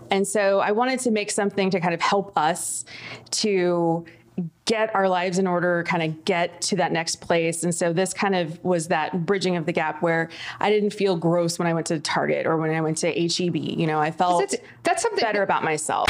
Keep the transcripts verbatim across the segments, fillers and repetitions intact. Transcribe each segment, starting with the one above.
And so I wanted to make something to kind of help us to get our lives in order, kind of get to that next place. And so this kind of was that bridging of the gap where I didn't feel gross when I went to Target or when I went to H E B. You know, I felt that's, that's something better about myself.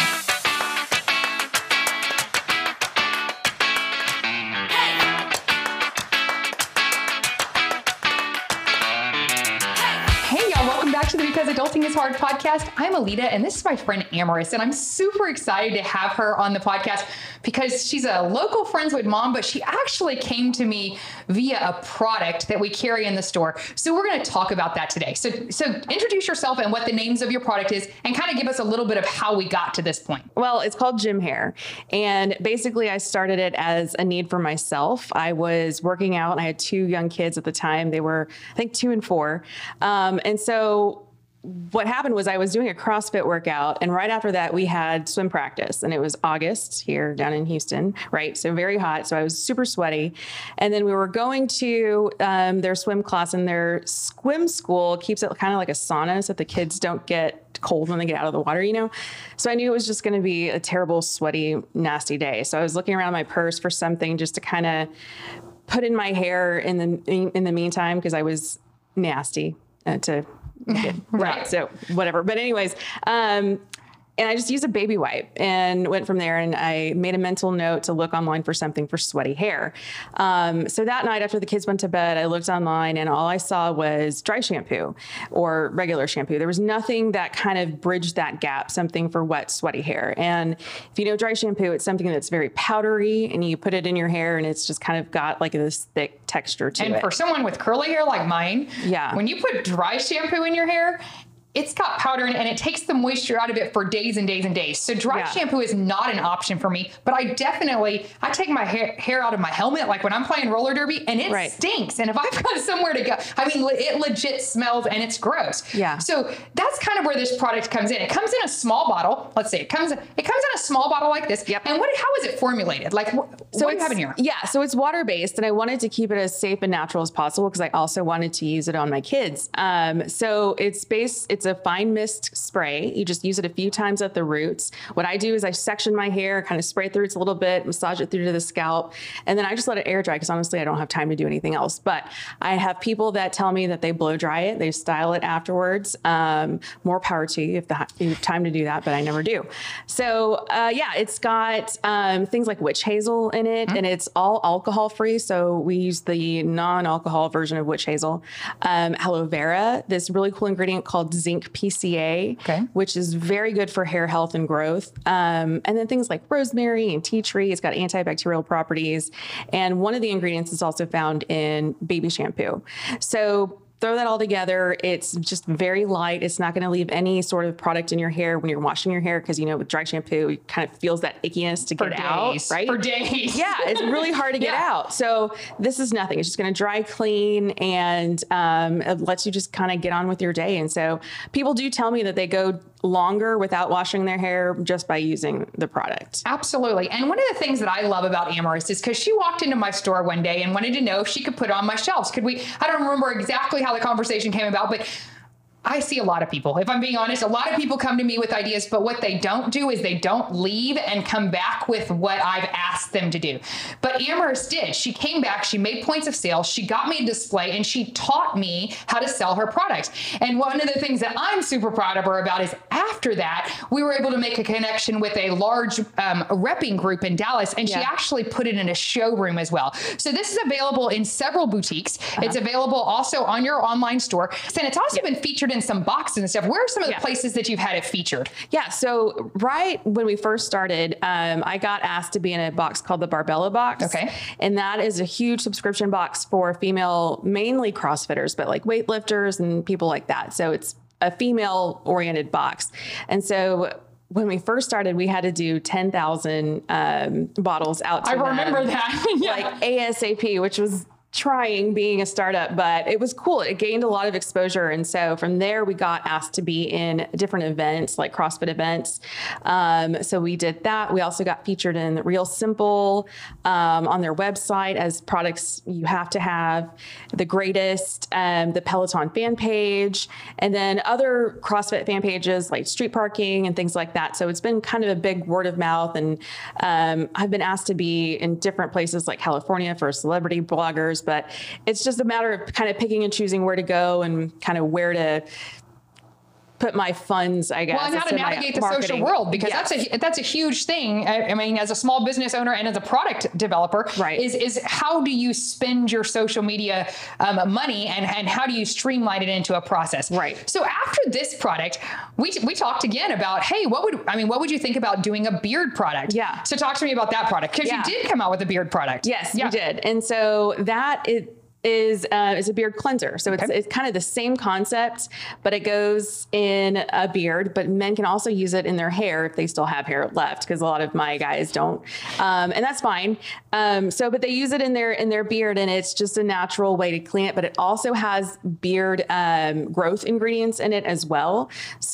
Back to the Because Adulting is Hard podcast. I'm Alita, and this is my friend Amaris, and I'm super excited to have her on the podcast because she's a local Friendswood mom, but she actually came to me via a product that we carry in the store. So we're going to talk about that today. So, so introduce yourself and what the names of your product is, and kind of give us a little bit of how we got to this point. Well, it's called Gym Hair, and basically I started it as a need for myself. I was working out, and I had two young kids at the time. They were, I think, two and four, um, and so what happened was I was doing a CrossFit workout, and right after that we had swim practice, and it was August here down in Houston, right? So very hot. So I was super sweaty. And then we were going to um, their swim class, and their swim school keeps it kind of like a sauna so that the kids don't get cold when they get out of the water, you know? So I knew it was just going to be a terrible, sweaty, nasty day. So I was looking around my purse for something just to kind of put in my hair in the, in, in the meantime, because I was nasty uh, to right. right. So whatever. But anyways, um, and I just used a baby wipe and went from there, and I made a mental note to look online for something for sweaty hair. Um, so that night after the kids went to bed, I looked online, and all I saw was dry shampoo or regular shampoo. There was nothing that kind of bridged that gap, something for wet, sweaty hair. And if you know dry shampoo, it's something that's very powdery, and you put it in your hair, and it's just kind of got like this thick texture to and it. And for someone with curly hair like mine, yeah, when you put dry shampoo in your hair, it's got powder in it, and it takes the moisture out of it for days and days and days. So dry yeah. shampoo is not an option for me, but I definitely, I take my hair, hair out of my helmet, like when I'm playing roller derby, and it right. stinks. And if I've got somewhere to go, I mean, it legit smells and it's gross. Yeah. So that's kind of where this product comes in. It comes in a small bottle. Let's see, it comes, it comes in a small bottle like this. Yep. And what, how is it formulated? Like, wh- so what do you have in here? Yeah. So it's water-based, and I wanted to keep it as safe and natural as possible because I also wanted to use it on my kids. Um, so it's based, it's a fine mist spray. You just use it a few times at the roots. What I do is I section my hair, kind of spray through it a little bit, massage it through to the scalp, and then I just let it air dry because honestly, I don't have time to do anything else. But I have people that tell me that they blow dry it, they style it afterwards. Um, more power to you if, the, you have time to do that, but I never do. So uh, yeah, it's got um, things like witch hazel in it, mm-hmm. and it's all alcohol free. So we use the non-alcohol version of witch hazel. Um, aloe vera, this really cool ingredient called zinc P C A. Okay. Which is very good for hair health and growth. Um, and then things like rosemary and tea tree. It's got antibacterial properties. And one of the ingredients is also found in baby shampoo. So throw that all together. It's just very light. It's not going to leave any sort of product in your hair when you're washing your hair because, you know, with dry shampoo, it kind of feels that ickiness to For get days. out, right? For days. Yeah, it's really hard to get yeah. out. So this is nothing. It's just going to dry clean, and um, it lets you just kind of get on with your day. And so people do tell me that they go longer without washing their hair just by using the product. Absolutely. And one of the things that I love about Amaris is because she walked into my store one day and wanted to know if she could put it on my shelves. Could we, I don't remember exactly how the conversation came about, but I see a lot of people, if I'm being honest, a lot of people come to me with ideas, but what they don't do is they don't leave and come back with what I've asked them to do. But Amaris did. She came back, she made points of sale, she got me a display, and she taught me how to sell her products. And one of the things that I'm super proud of her about is after that, we were able to make a connection with a large um, repping group in Dallas, and yeah. she actually put it in a showroom as well. So this is available in several boutiques. Uh-huh. It's available also on your online store. And it's also yeah. been featured in some boxes and stuff. Where are some of the yeah. places that you've had it featured? Yeah. So right when we first started, um, I got asked to be in a box called the Barbella box. Okay. And that is a huge subscription box for female, mainly CrossFitters, but like weightlifters and people like that. So it's a female oriented box. And so when we first started, we had to do ten thousand um, bottles out to I remember them, that. yeah. like ASAP, which was trying being a startup, but it was cool. It gained a lot of exposure. And so from there, we got asked to be in different events like CrossFit events. Um, so we did that. We also got featured in Real Simple um, on their website as products you have to have, The Greatest, um, the Peloton fan page, and then other CrossFit fan pages like Street Parking and things like that. So it's been kind of a big word of mouth. And um, I've been asked to be in different places like California for celebrity bloggers, but it's just a matter of kind of picking and choosing where to go and kind of where to put my funds, I guess. Well, and how to navigate the social world, because yes. that's a that's a huge thing. I, I mean, as a small business owner and as a product developer, right. is is how do you spend your social media um, money, and and how do you streamline it into a process? Right. So after this product, we we talked again about, hey, what would I mean, what would you think about doing a beard product? Yeah. So talk to me about that product, because yeah. you did come out with a beard product. Yes, yeah. you did, and so that is. is uh, is a beard cleanser. So it's, okay. it's kind of the same concept, but it goes in a beard, but men can also use it in their hair if they still have hair left, because a lot of my guys don't. Um, and that's fine. Um, so, but they use it in their, in their beard, and it's just a natural way to clean it, but it also has beard um, growth ingredients in it as well.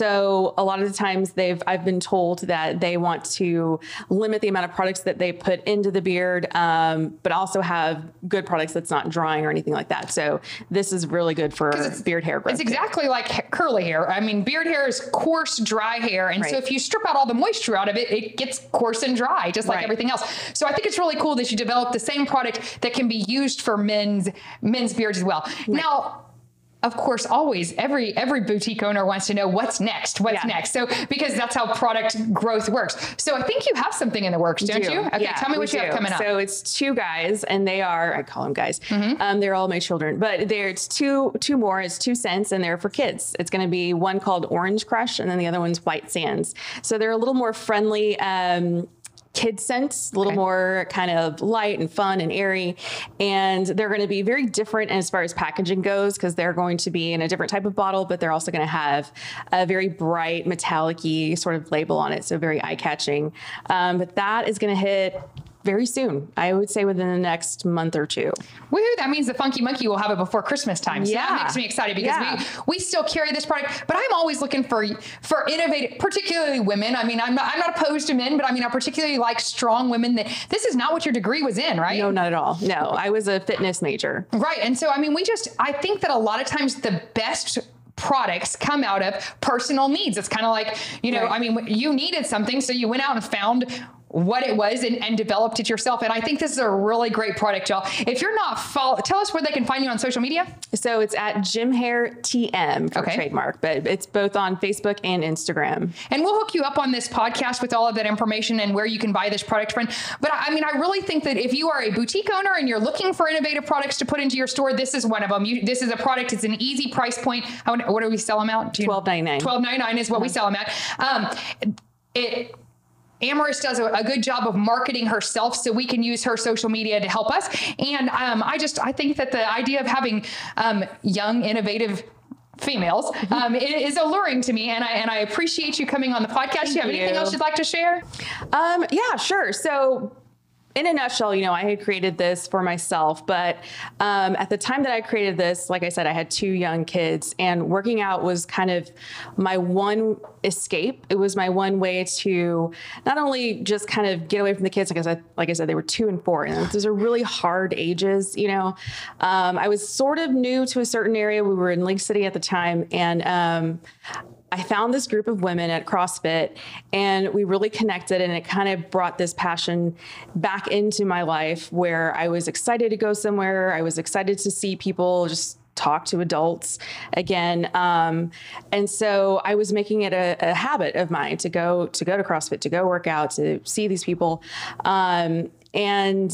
So a lot of the times they've, I've been told that they want to limit the amount of products that they put into the beard, um, but also have good products that's not drying or anything like that. So this is really good for beard hair growth. It's exactly like curly hair. I mean, beard hair is coarse, dry hair. And right. so if you strip out all the moisture out of it, it gets coarse and dry, just like right. everything else. So I think it's really cool that you developed the same product that can be used for men's men's beards as well. Right. Now, of course, always every every boutique owner wants to know what's next, what's yeah. next. So because that's how product growth works. So I think you have something in the works, don't do. you? Okay, yeah, tell me what you do. have coming up. So it's two guys, and they are, I call them guys. Mm-hmm. Um, they're all my children, but there's two two more. It's two scents, and they're for kids. It's going to be one called Orange Crush, and then the other one's White Sands. So they're a little more friendly. Um, kid scents, a little okay. more kind of light and fun and airy. And they're going to be very different as far as packaging goes, because they're going to be in a different type of bottle, but they're also going to have a very bright metallic-y sort of label on it. So very eye-catching. Um, but that is going to hit very soon. I would say within the next month or two. Woohoo! That means the Funky Monkey will have it before Christmas time. So yeah. that makes me excited, because yeah. we, we still carry this product, but I'm always looking for, for innovative, particularly women. I mean, I'm not, I'm not opposed to men, but I mean, I particularly like strong women. That this is not what your degree was in, right? No, not at all. No, I was a fitness major. Right. And so, I mean, we just, I think that a lot of times the best products come out of personal needs. It's kind of like, you know, right. I mean, you needed something, so you went out and found what it was and, and developed it yourself. And I think this is a really great product, y'all. If you're not follow, tell us where they can find you on social media. So it's at Gym Hair T M for okay. trademark, but it's both on Facebook and Instagram. And we'll hook you up on this podcast with all of that information and where you can buy this product from. But I mean, I really think that if you are a boutique owner and you're looking for innovative products to put into your store, this is one of them. You, this is a product. It's an easy price point. How, what do we sell them out? twelve ninety-nine. twelve ninety-nine is what uh-huh. we sell them at. Um, it, Amorous does a, a good job of marketing herself, so we can use her social media to help us. And um, I just, I think that the idea of having um, young, innovative females um, is alluring to me, and I and I appreciate you coming on the podcast. Thank Do you have anything you. else you'd like to share? Um, yeah, sure. So in a nutshell, you know, I had created this for myself, but um, at the time that I created this, like I said, I had two young kids, and working out was kind of my one escape. It was my one way to not only just kind of get away from the kids, because I, like I said, they were two and four, and those are really hard ages, you know. Um, I was sort of new to a certain area. We were in Lake City at the time, and um, I found this group of women at CrossFit, and we really connected, and it kind of brought this passion back into my life, where I was excited to go somewhere. I was excited to see people, just talk to adults again. Um, and so I was making it a, a habit of mine to go, to go to CrossFit, to go work out, to see these people. Um, and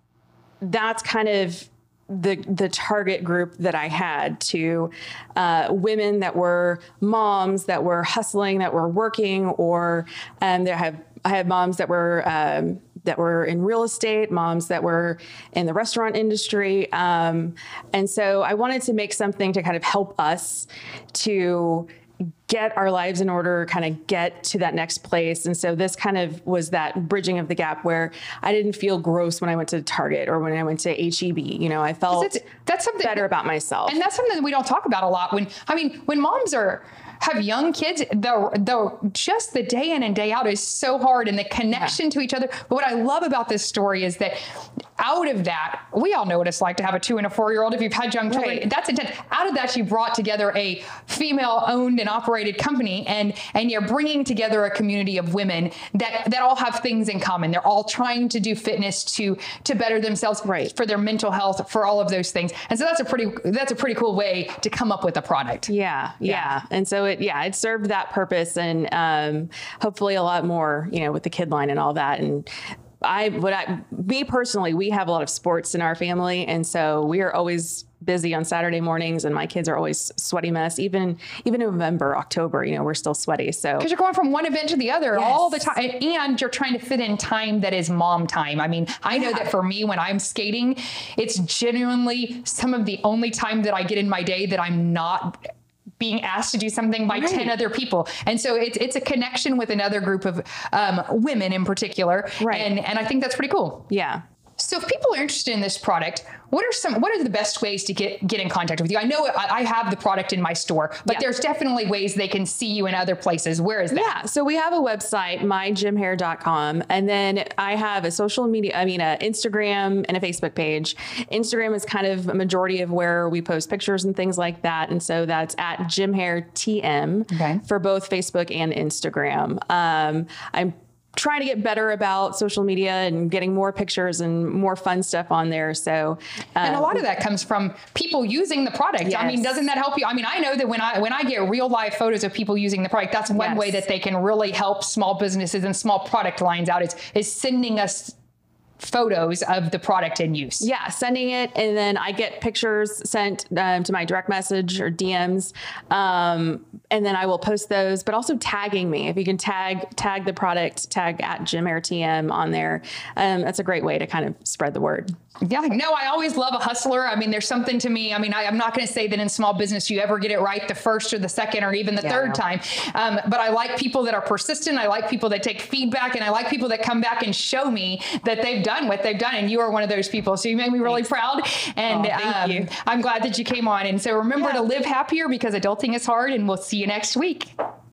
that's kind of the the target group that I had, to uh, women that were moms, that were hustling, that were working, or um, there have I had moms that were um, that were in real estate, moms that were in the restaurant industry, um, and so I wanted to make something to kind of help us to get our lives in order, kind of get to that next place. And so this kind of was that bridging of the gap where I didn't feel gross when I went to Target or when I went to H E B. You know, I felt that's something better about myself. And that's something that we don't talk about a lot. When, I mean, when moms are, have young kids, the, the, just the day in and day out is so hard, and the connection yeah. to each other. But what I love about this story is that out of that, we all know what it's like to have a two and a four-year-old. If you've had young children, right. that's intense. Out of that, you brought together a female-owned and operated company, and and you're bringing together a community of women that that all have things in common. They're all trying to do fitness to to better themselves, right. for their mental health, for all of those things. And so that's a pretty that's a pretty cool way to come up with a product. Yeah, yeah. yeah. And so it yeah it served that purpose, and um, hopefully a lot more, you know, with the kid line and all that. And I, what I, me personally, we have a lot of sports in our family. And so we are always busy on Saturday mornings, and my kids are always sweaty mess. Even, even November, October, you know, we're still sweaty. So, cause you're going from one event to the other yes. all the time, and you're trying to fit in time that is mom time. I mean, I know yeah. that for me, when I'm skating, it's genuinely some of the only time that I get in my day that I'm not being asked to do something by right. ten other people. And so it's, it's a connection with another group of um, women in particular. Right. And, and I think that's pretty cool. Yeah. So if people are interested in this product, what are some, what are the best ways to get, get in contact with you? I know I, I have the product in my store, but yeah. there's definitely ways they can see you in other places. Where is that? Yeah. So we have a website, my gym hair dot com. And then I have a social media, I mean, a Instagram and a Facebook page. Instagram is kind of a majority of where we post pictures and things like that. And so that's at gymhairtm okay. for both Facebook and Instagram. Um, I'm trying to get better about social media and getting more pictures and more fun stuff on there. So, uh, and a lot of that comes from people using the product. Yes. I mean, doesn't that help you? I mean, I know that when I, when I get real live photos of people using the product, that's one yes. way that they can really help small businesses and small product lines out, is, is sending us photos of the product in use. Yeah, sending it, and then I get pictures sent um, to my direct message or D Ms, um, and then I will post those. But also tagging me. If you can tag tag the product, tag at gymhairtm on there. Um, that's a great way to kind of spread the word. Yeah, no, I always love a hustler. I mean, there's something to me. I mean, I, I'm not going to say that in small business you ever get it right the first or the second or even the yeah, third time. Um, but I like people that are persistent. I like people that take feedback, and I like people that come back and show me that they've done what they've done. And you are one of those people. So you made me really Thanks. proud. And oh, thank um, you. I'm glad that you came on. And so remember yeah. to live happier, because adulting is hard, and we'll see you next week.